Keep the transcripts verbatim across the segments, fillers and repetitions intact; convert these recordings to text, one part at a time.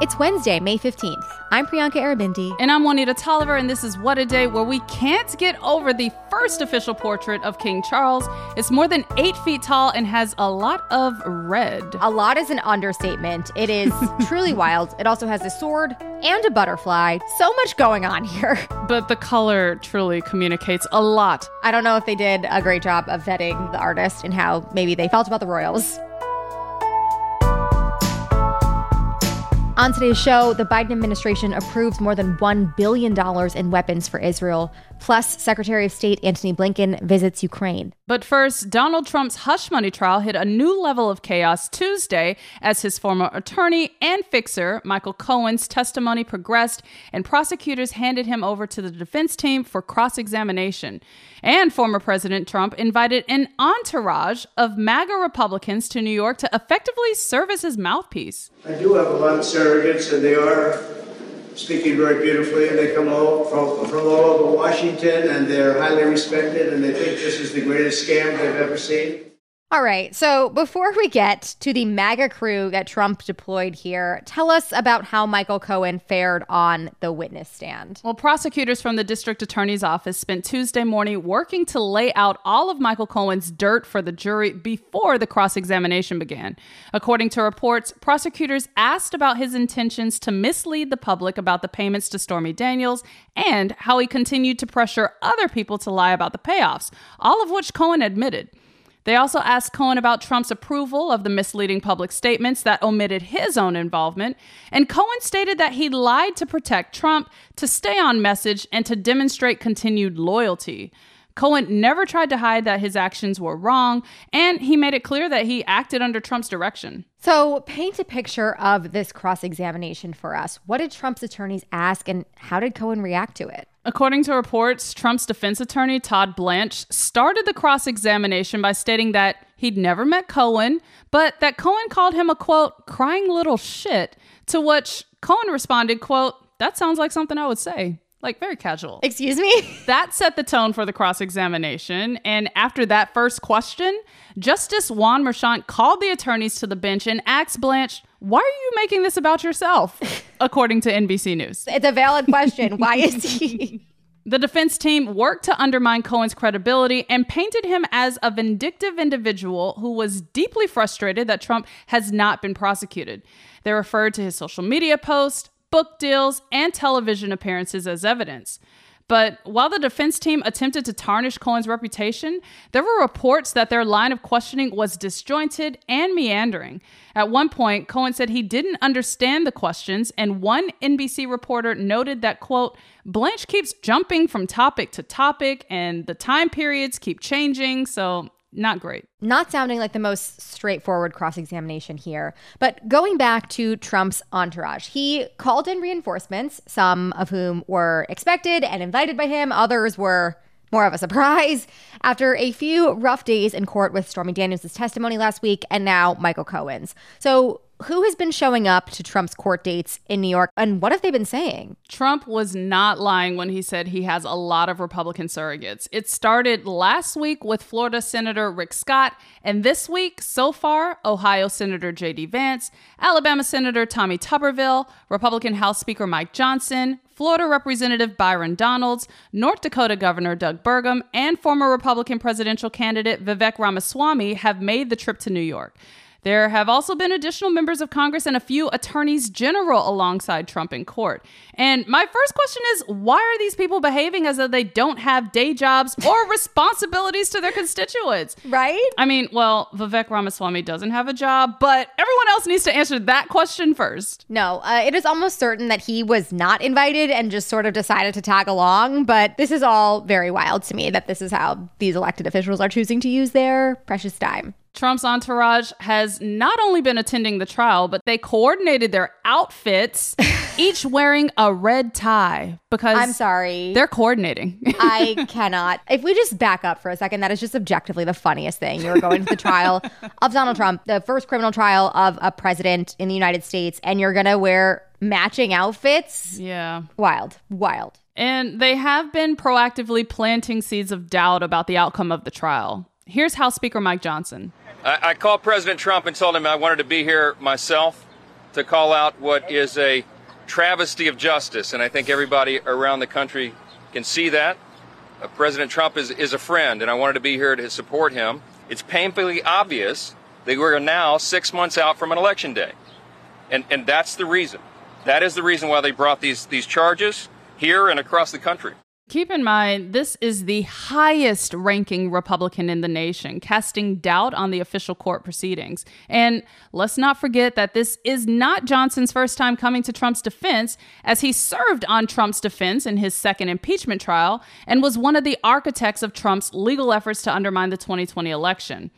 It's Wednesday, May fifteenth. I'm Priyanka Aribindi. And I'm Juanita Tolliver, and this is What a Day, where we can't get over the first official portrait of King Charles. It's more than eight feet tall and has a lot of red. A lot is an understatement. It is truly wild. It also has a sword and a butterfly. So much going on here. But the color truly communicates a lot. I don't know if they did a great job of vetting the artist and how maybe they felt about the royals. On today's show, the Biden administration approves more than one billion dollars in weapons for Israel. Plus, Secretary of State Antony Blinken visits Ukraine. But first, Donald Trump's hush money trial hit a new level of chaos Tuesday as his former attorney and fixer, Michael Cohen's testimony progressed and prosecutors handed him over to the defense team for cross-examination. And former President Trump invited an entourage of MAGA Republicans to New York to effectively serve as his mouthpiece. I do have a lot of surrogates, and they are speaking very beautifully, and they come all from, from all over Washington, and they're highly respected, and they think this is the greatest scam they've ever seen. All right, so before we get to the MAGA crew that Trump deployed here, tell us about how Michael Cohen fared on the witness stand. Well, prosecutors from the district attorney's office spent Tuesday morning working to lay out all of Michael Cohen's dirt for the jury before the cross-examination began. According to reports, prosecutors asked about his intentions to mislead the public about the payments to Stormy Daniels and how he continued to pressure other people to lie about the payoffs, all of which Cohen admitted. They also asked Cohen about Trump's approval of the misleading public statements that omitted his own involvement, and Cohen stated that he lied to protect Trump, to stay on message, and to demonstrate continued loyalty. Cohen never tried to hide that his actions were wrong, and he made it clear that he acted under Trump's direction. So paint a picture of this cross-examination for us. What did Trump's attorneys ask, and how did Cohen react to it? According to reports, Trump's defense attorney, Todd Blanche, started the cross-examination by stating that he'd never met Cohen, but that Cohen called him a, quote, crying little shit, to which Cohen responded, quote, that sounds like something I would say. Like, very casual. Excuse me? That set the tone for the cross-examination. And after that first question, Justice Juan Merchan called the attorneys to the bench and asked Blanche, why are you making this about yourself? According to N B C News. It's a valid question. Why is he... The defense team worked to undermine Cohen's credibility and painted him as a vindictive individual who was deeply frustrated that Trump has not been prosecuted. They referred to his social media posts, book deals, and television appearances as evidence. But while the defense team attempted to tarnish Cohen's reputation, there were reports that their line of questioning was disjointed and meandering. At one point, Cohen said he didn't understand the questions, and one N B C reporter noted that, quote, Blanche keeps jumping from topic to topic, and the time periods keep changing, so not great. Not sounding like the most straightforward cross-examination here. But going back to Trump's entourage, he called in reinforcements, some of whom were expected and invited by him. Others were more of a surprise after a few rough days in court with Stormy Daniels' testimony last week and now Michael Cohen's. So who has been showing up to Trump's court dates in New York, and what have they been saying? Trump was not lying when he said he has a lot of Republican surrogates. It started last week with Florida Senator Rick Scott, and this week, so far, Ohio Senator J D Vance, Alabama Senator Tommy Tuberville, Republican House Speaker Mike Johnson, Florida Representative Byron Donalds, North Dakota Governor Doug Burgum, and former Republican presidential candidate Vivek Ramaswamy have made the trip to New York. There have also been additional members of Congress and a few attorneys general alongside Trump in court. And my first question is, why are these people behaving as though they don't have day jobs or responsibilities to their constituents? Right? I mean, well, Vivek Ramaswamy doesn't have a job, but everyone else needs to answer that question first. No, uh, it is almost certain that he was not invited and just sort of decided to tag along. But this is all very wild to me that this is how these elected officials are choosing to use their precious time. Trump's entourage has not only been attending the trial, but they coordinated their outfits, each wearing a red tie because I'm sorry. They're coordinating. I cannot. If we just back up for a second, that is just objectively the funniest thing. You're going to the trial of Donald Trump, the first criminal trial of a president in the United States, and you're going to wear matching outfits? Yeah. Wild. Wild. And they have been proactively planting seeds of doubt about the outcome of the trial. Here's House Speaker Mike Johnson. I, I called President Trump and told him I wanted to be here myself. to call out what is a travesty of justice, and I think everybody around the country can see that. Uh, President Trump is, is a friend, and I wanted to be here to support him. It's painfully obvious that we're now six months out from an election day, and, and that's the reason. That is the reason why they brought these, these charges here and across the country. Keep in mind, this is the highest ranking Republican in the nation, casting doubt on the official court proceedings. And let's not forget that this is not Johnson's first time coming to Trump's defense, as he served on Trump's defense in his second impeachment trial and was one of the architects of Trump's legal efforts to undermine the twenty twenty election.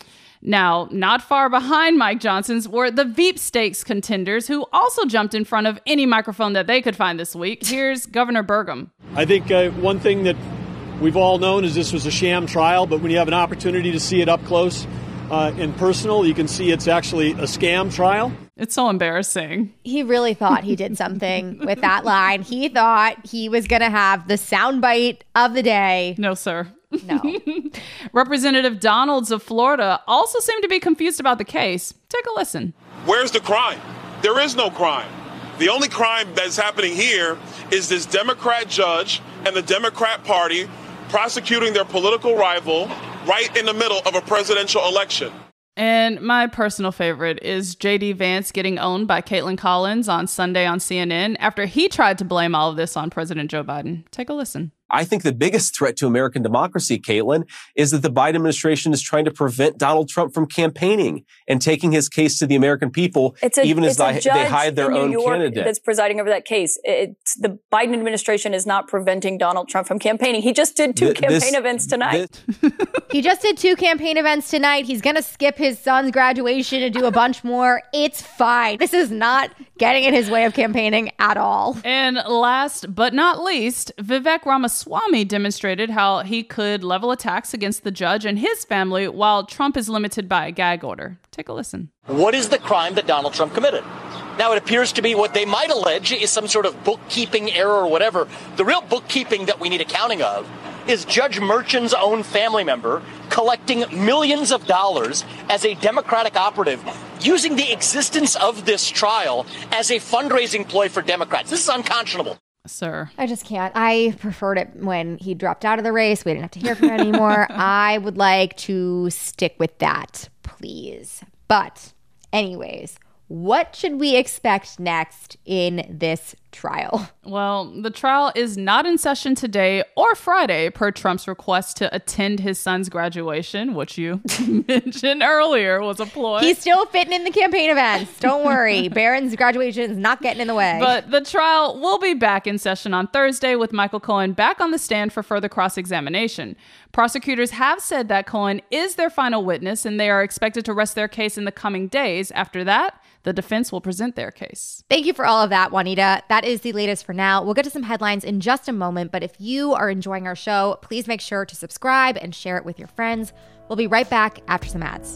Now, not far behind Mike Johnson's were the Veep Stakes contenders, who also jumped in front of any microphone that they could find this week. Here's Governor Burgum. I think uh, one thing that we've all known is this was a sham trial, but when you have an opportunity to see it up close uh, and personal, you can see it's actually a scam trial. It's so embarrassing. He really thought he did something with that line. He thought he was going to have the soundbite of the day. No, sir. No. Representative Donalds of Florida also seemed to be confused about the case. Take a listen. Where's the crime? There is no crime. The only crime that's happening here is this Democrat judge and the Democrat Party prosecuting their political rival right in the middle of a presidential election. And my personal favorite is J D Vance getting owned by Caitlin Collins on Sunday on C N N after he tried to blame all of this on President Joe Biden. Take a listen. I think the biggest threat to American democracy, Caitlin, is that the Biden administration is trying to prevent Donald Trump from campaigning and taking his case to the American people, a, even as they, they hide their own candidate. That's presiding over that case. It's, the Biden administration is not preventing Donald Trump from campaigning. He just did two Th- campaign this, events tonight. This. He just did two campaign events tonight. He's going to skip his son's graduation and do a bunch more. It's fine. This is not getting in his way of campaigning at all. And last but not least, Vivek Ramaswamy demonstrated how he could level attacks against the judge and his family while Trump is limited by a gag order. Take a listen. What is the crime that Donald Trump committed? Now, it appears to be what they might allege is some sort of bookkeeping error or whatever. The real bookkeeping that we need accounting of is Judge Merchan's own family member collecting millions of dollars as a Democratic operative, using the existence of this trial as a fundraising ploy for Democrats. This is unconscionable. Sir. I just can't. I preferred it when he dropped out of the race. We didn't have to hear from him anymore. I would like to stick with that, please. But anyways, what should we expect next in this trial? Well, the trial is not in session today or Friday per Trump's request to attend his son's graduation, which you mentioned earlier was a ploy. He's still fitting in the campaign events. Don't worry. Barron's graduation is not getting in the way. But the trial will be back in session on Thursday with Michael Cohen back on the stand for further cross-examination. Prosecutors have said that Cohen is their final witness and they are expected to rest their case in the coming days. After that, the defense will present their case. Thank you for all of that, Juanita. That is the latest for now. We'll get to some headlines in just a moment, but if you are enjoying our show, please make sure to subscribe and share it with your friends. We'll be right back after some ads.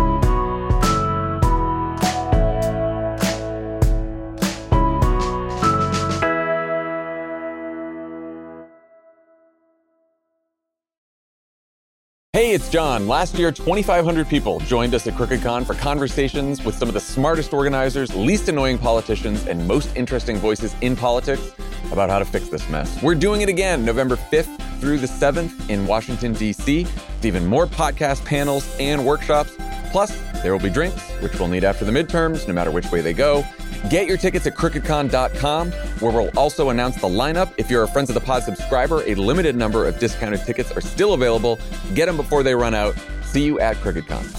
Hey, it's John. Last year, twenty-five hundred people joined us at CrookedCon for conversations with some of the smartest organizers, least annoying politicians, and most interesting voices in politics about how to fix this mess. We're doing it again, November fifth through the seventh in Washington, D C, with even more podcast panels and workshops. Plus, there will be drinks, which we'll need after the midterms, no matter which way they go. Get your tickets at crooked con dot com, where we'll also announce the lineup. If you're a Friends of the Pod subscriber, a limited number of discounted tickets are still available. Get them before they run out. See you at CrookedCon.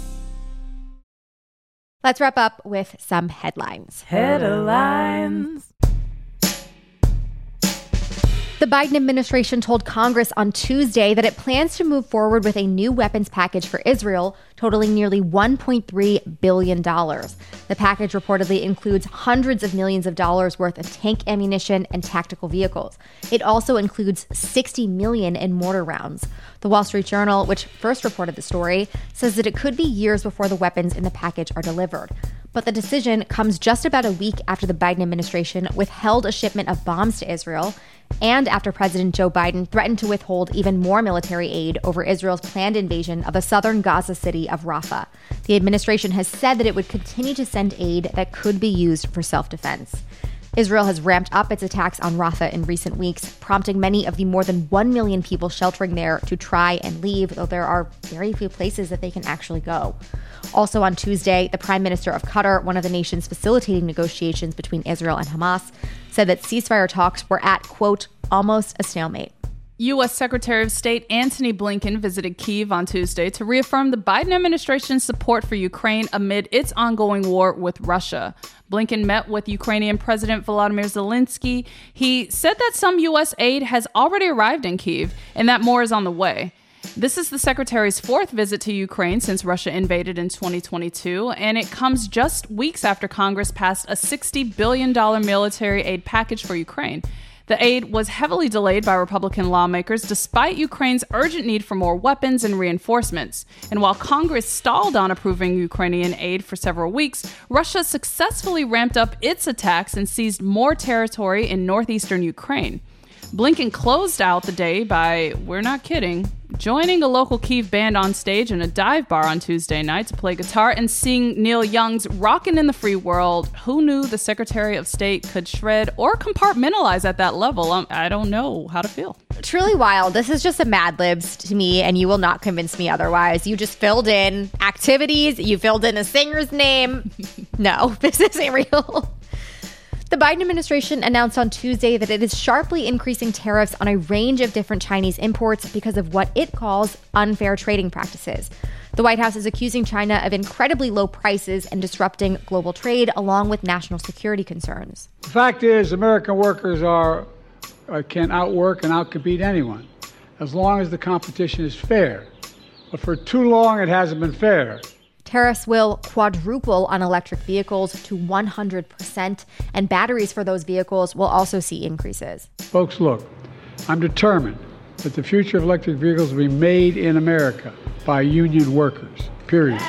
Let's wrap up with some headlines. Headlines. The Biden administration told Congress on Tuesday that it plans to move forward with a new weapons package for Israel, totaling nearly one point three billion dollars. The package reportedly includes hundreds of millions of dollars worth of tank ammunition and tactical vehicles. It also includes sixty million dollars in mortar rounds. The Wall Street Journal, which first reported the story, says that it could be years before the weapons in the package are delivered. But the decision comes just about a week after the Biden administration withheld a shipment of bombs to Israel, and after President Joe Biden threatened to withhold even more military aid over Israel's planned invasion of the southern Gaza city of Rafah. The administration has said that it would continue to send aid that could be used for self-defense. Israel has ramped up its attacks on Rafah in recent weeks, prompting many of the more than one million people sheltering there to try and leave, though there are very few places that they can actually go. Also on Tuesday, the Prime Minister of Qatar, one of the nations facilitating negotiations between Israel and Hamas, said that ceasefire talks were at, quote, almost a stalemate. U S. Secretary of State Antony Blinken visited Kyiv on Tuesday to reaffirm the Biden administration's support for Ukraine amid its ongoing war with Russia. Blinken met with Ukrainian President Volodymyr Zelensky. He said that some U S aid has already arrived in Kyiv and that more is on the way. This is the secretary's fourth visit to Ukraine since Russia invaded in twenty twenty-two, and it comes just weeks after Congress passed a sixty billion dollars military aid package for Ukraine. The aid was heavily delayed by Republican lawmakers despite Ukraine's urgent need for more weapons and reinforcements. And while Congress stalled on approving Ukrainian aid for several weeks, Russia successfully ramped up its attacks and seized more territory in northeastern Ukraine. Blinken closed out the day by, we're not kidding, joining a local Kyiv band on stage in a dive bar on Tuesday night to play guitar and sing Neil Young's Rockin' in the Free World. Who knew the Secretary of State could shred or compartmentalize at that level? Um, I don't know how to feel. Truly wild. This is just a Mad Libs to me, and you will not convince me otherwise. You just filled in activities. You filled in a singer's name. No, this isn't real. The Biden administration announced on Tuesday that it is sharply increasing tariffs on a range of different Chinese imports because of what it calls unfair trading practices. The White House is accusing China of incredibly low prices and disrupting global trade, along with national security concerns. The fact is, American workers are uh, can outwork and outcompete anyone, as long as the competition is fair. But for too long, it hasn't been fair. Tariffs will quadruple on electric vehicles to one hundred percent, and batteries for those vehicles will also see increases. Folks, look, I'm determined that the future of electric vehicles will be made in America by union workers, period.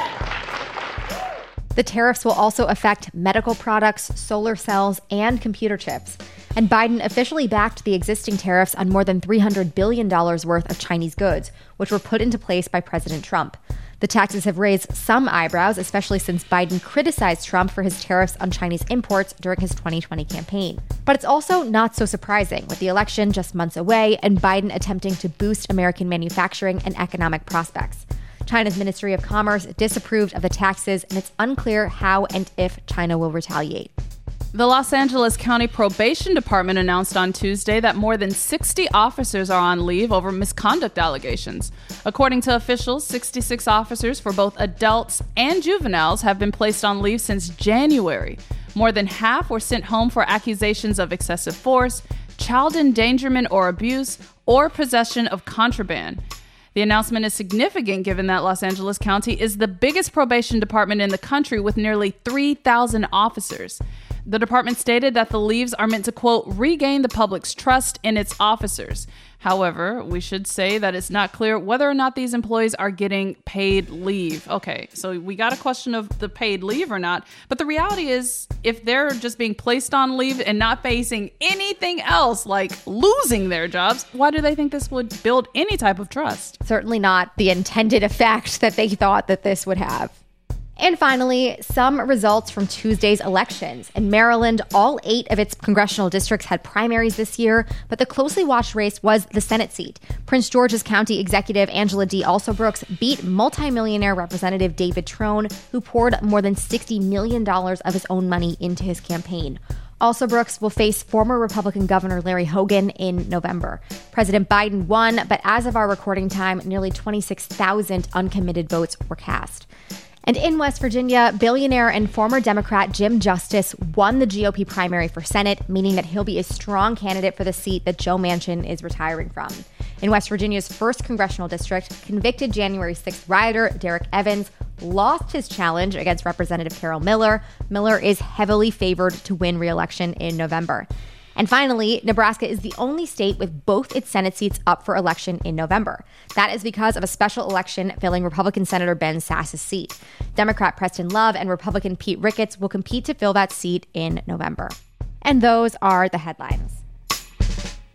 The tariffs will also affect medical products, solar cells, and computer chips. And Biden officially backed the existing tariffs on more than three hundred billion dollars worth of Chinese goods, which were put into place by President Trump. The taxes have raised some eyebrows, especially since Biden criticized Trump for his tariffs on Chinese imports during his twenty twenty campaign. But it's also not so surprising, with the election just months away and Biden attempting to boost American manufacturing and economic prospects. China's Ministry of Commerce disapproved of the taxes, and it's unclear how and if China will retaliate. The Los Angeles County Probation Department announced on Tuesday that more than sixty officers are on leave over misconduct allegations. According to officials, sixty-six officers for both adults and juveniles have been placed on leave since January. More than half were sent home for accusations of excessive force, child endangerment or abuse, or possession of contraband. The announcement is significant given that Los Angeles County is the biggest probation department in the country with nearly three thousand officers. The department stated that the leaves are meant to, quote, regain the public's trust in its officers. However, we should say that it's not clear whether or not these employees are getting paid leave. Okay, so we got a question of the paid leave or not. But the reality is, if they're just being placed on leave and not facing anything else like losing their jobs, why do they think this would build any type of trust? Certainly not the intended effect that they thought that this would have. And finally, some results from Tuesday's elections. In Maryland, all eight of its congressional districts had primaries this year, but the closely watched race was the Senate seat. Prince George's County Executive Angela D. Alsobrooks beat multimillionaire Representative David Trone, who poured more than sixty million dollars of his own money into his campaign. Alsobrooks will face former Republican Governor Larry Hogan in November. President Biden won, but as of our recording time, nearly twenty-six thousand uncommitted votes were cast. And in West Virginia, billionaire and former Democrat Jim Justice won the G O P primary for Senate, meaning that he'll be a strong candidate for the seat that Joe Manchin is retiring from. In West Virginia's first congressional district, convicted January sixth rioter Derek Evans lost his challenge against Representative Carol Miller. Miller is heavily favored to win re-election in November. And finally, Nebraska is the only state with both its Senate seats up for election in November. That is because of a special election filling Republican Senator Ben Sass's seat. Democrat Preston Love and Republican Pete Ricketts will compete to fill that seat in November. And those are the headlines.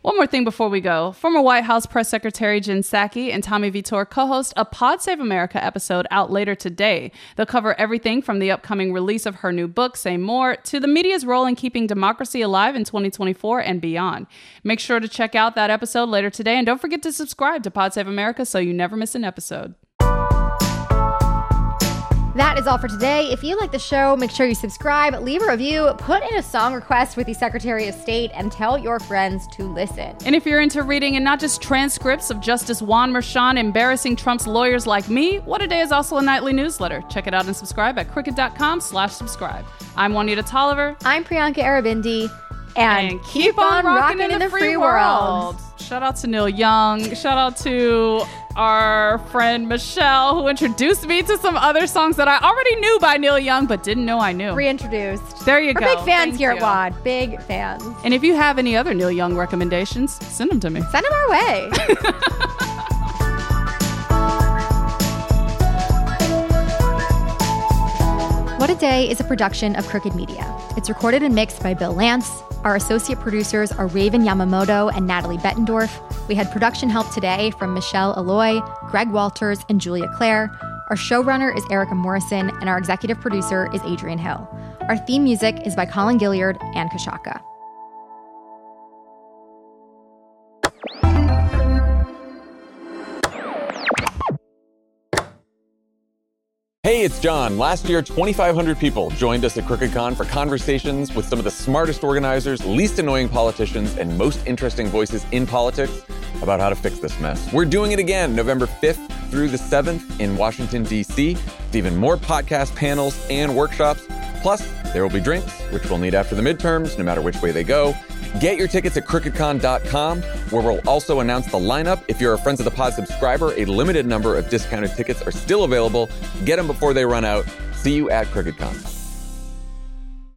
One more thing before we go. Former White House Press Secretary Jen Psaki and Tommy Vitor co-host a Pod Save America episode out later today. They'll cover everything from the upcoming release of her new book, Say More, to the media's role in keeping democracy alive in twenty twenty-four and beyond. Make sure to check out that episode later today, and don't forget to subscribe to Pod Save America so you never miss an episode. That is all for today. If you like the show, make sure you subscribe, leave a review, put in a song request with the Secretary of State, and tell your friends to listen. And if you're into reading and not just transcripts of Justice Juan Merchan embarrassing Trump's lawyers like me, What A Day is also a nightly newsletter. Check it out and subscribe at crooked.com slash subscribe. I'm Juanita Tolliver. I'm Priyanka Arabindi. And, and keep, keep on rocking, rocking in the free, free world. world. Shout out to Neil Young. Shout out to our friend Michelle, who introduced me to some other songs that I already knew by Neil Young, but didn't know I knew. Reintroduced. There you We're go. We're big fans Thank here you. at W A D. Big fans. And if you have any other Neil Young recommendations, send them to me. Send them our way. What a Day is a production of Crooked Media. It's recorded and mixed by Bill Lance. Our associate producers are Raven Yamamoto and Natalie Bettendorf. We had production help today from Michelle Alloy, Greg Walters, and Julia Clare. Our showrunner is Erica Morrison, and our executive producer is Adrian Hill. Our theme music is by Colin Gilliard and Kashaka. Hey, it's John. Last year, twenty-five hundred people joined us at CrookedCon for conversations with some of the smartest organizers, least annoying politicians, and most interesting voices in politics about how to fix this mess. We're doing it again, November fifth through the seventh in Washington, D C, with even more podcast panels and workshops. Plus, there will be drinks, which we'll need after the midterms, no matter which way they go. Get your tickets at crooked con dot com, where we'll also announce the lineup. If you're a Friends of the Pod subscriber, a limited number of discounted tickets are still available. Get them before they run out. See you at CrookedCon.